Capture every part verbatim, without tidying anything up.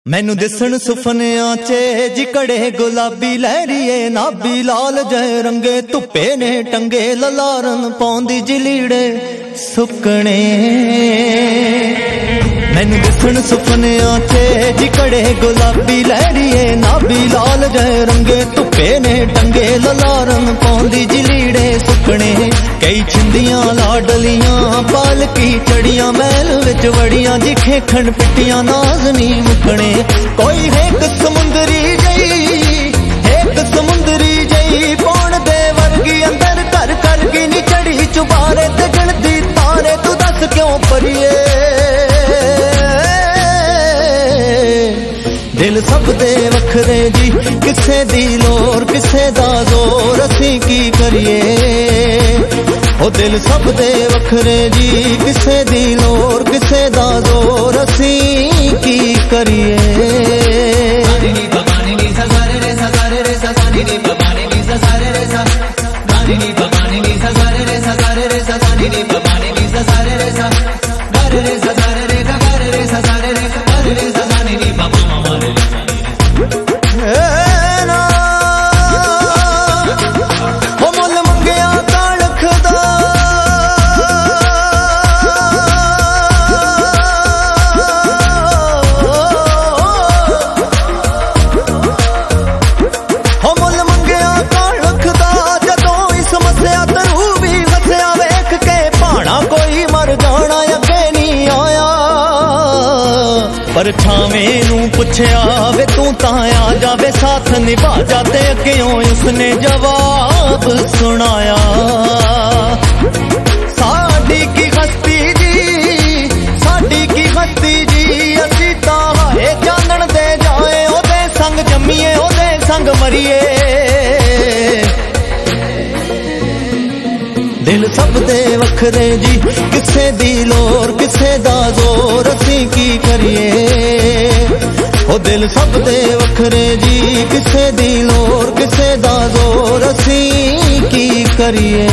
मैनू दिसण सुफनिया चे जिकड़े गुलाबी लहरीए नाबी लाल जय रंगे धुप्पे ने टंगे ललारन पौंदी जिलीड़े सुकने। मैनू दिसण सुफनिया चे जिकड़े गुलाबी लहरीए नाबी लाल जय रंगे धुप्पे ने टंगे ललारन पौंदी जिलीड़े सुकने। कई छिंदियां लाडलियां पालकी चढ़ियां महल विच वड़ियां जिखे खंड पिटियां नाज नी मुकने। कोई हेक समुंदरी जई हेक समुंदरी जई पौण दे वर्गी अंदर घर कर की नी चढ़ी चुबारे ते गणदी तारे तू दस क्यों परिए। दिल सब दे वखरे जी किसे दी लोर किसे दा जोर असीं की करिए। ओ दिल सब दे वखरे जी किसे दी लोर किसे दा जोर असीं की करिए। पर छावे नू पुछया वे तू तां आ जावे साथ निभा जाते अग्यों उसने जवाब सुनाया। साडी की हस्ती जी साडी की हस्ती जी असी तां हाए जानन दे जाए ओदे संग जम्मीए ओदे संग मरिए। दिल सब दे वखरे जी किसे दी लोर किसे दा जोर असीं की करिए। ओ दिल सब दे वखरे जी किसे दी लोर किसे दा जोर असीं की करिए।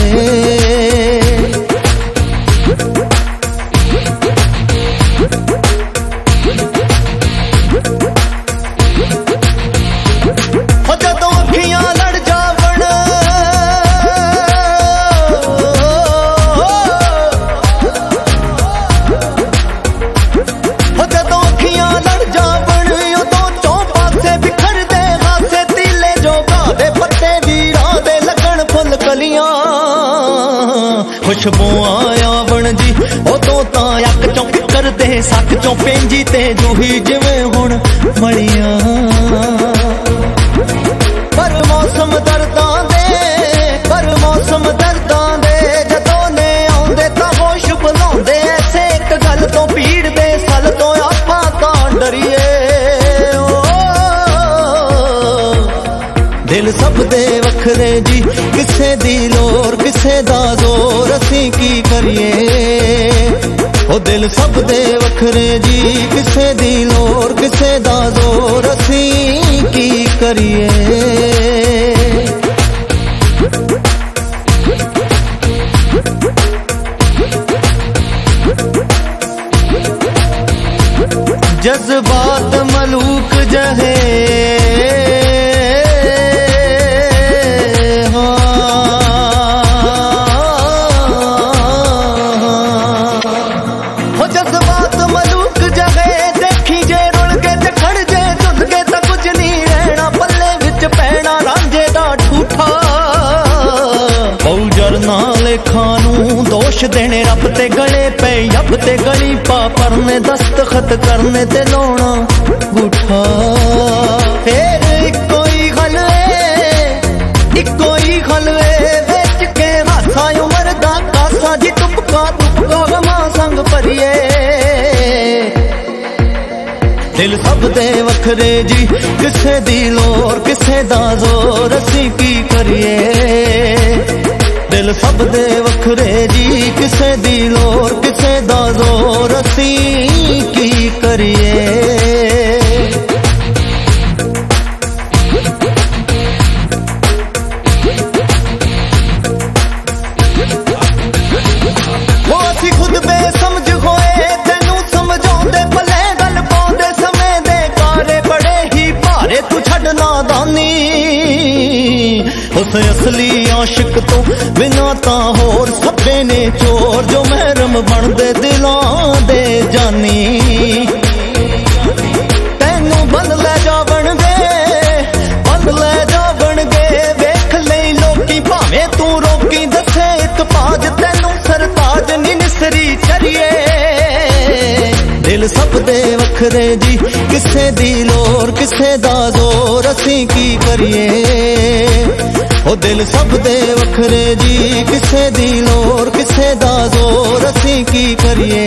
खुशबुआं आवन जी उदों तां अक चों करदे सक चों पेंजी ते जूही जिवें हुण मलियां। पर मौसम दर्दां दे पर मौसम दर्दां दे जदों ने आउंदे तां होश भुलाउंदे ऐसे एक गल तो पीड़ दे सल तो आपां तां डरिए। दिल सब दे वखरे जी किसे दी लोर किसे दा जोर असीं की करिए। ओ दिल सब दे वखरे जी किसे दी लोर किसे दा जोर असीं की करिए। जज्बात मलूक जहे खानू दोष देने रब ते गले पे यब ते गली पा परने दस्तखत करने ते लोना गुठा। फिर इको ही गलवे इको ही गलवे बेच के हासा उमर दा कासा जी तुपका तुपका गमा संग भरिए। दिल सब दे वखरे जी किसे दी लोर किसे दा जोर असीं की करिए। दिल सब दे वखरे जी किसे दी लोर किसे दा जोर असीं की करिए। वो असीं खुद बेसमझ होए तेनू समझाउंदे भले गल पाउंदे समय दे कार आशिक तो बिना ता होर सभे ने चोर जो महरम बनदे दिलां दे जानी तैनू बन लै जावणगे बन लै जावणगे वेख लई लोकी भावें तू रोकी दसे इक पाज तैनू सरताज नी निसरी चरिए दिल सब दे वखरे जी किसे दी लोर किसे दा जोर असी की करिए ओ दिल सब दे वखरे जी किसे दी लोर किसे दा जोर असी की करिए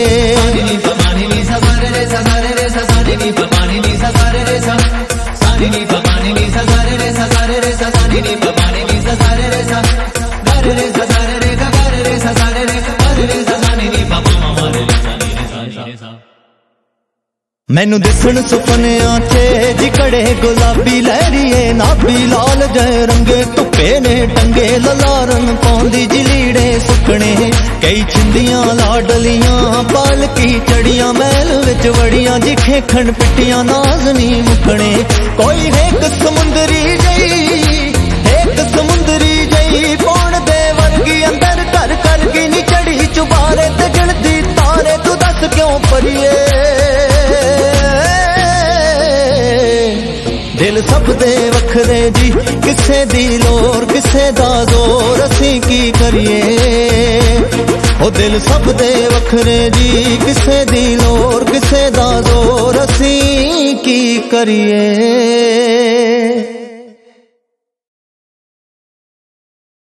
मैनू दिसण सुपनिया चे जिकड़े गुलाबी लहरिए नाबी लाल जय रंगे धुप्पे ने टंगे ललारन पौंदी जिलीड़े सुकने कई छिंदियां लाडलियां पालकी चढ़ियां महल विच वड़ियां जी खेखण पिटियां नाजनी मुकने कोई हेक समुंदरी जई हेक समुंदरी जई पौण दे वर्गी अंदर घर कर की नी चढ़ी चुबारे ते गिणदी तारे तू दस क्यों परिए दिल सब दे वखरे जी किसे दी लोर किसे दा जोर असी की करिए ओ दिल सब दे वखरे जी किसे दी लोर किसे दा जोर असी की करिए।